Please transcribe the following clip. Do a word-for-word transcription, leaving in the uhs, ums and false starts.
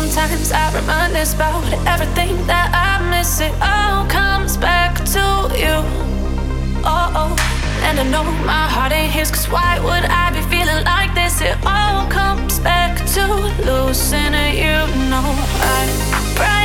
Sometimes I reminisce about everything that I miss. It all comes back to you. Oh, oh. And I know my heart ain't his, cause why would I be feeling like this? It all comes back to losing you. Know I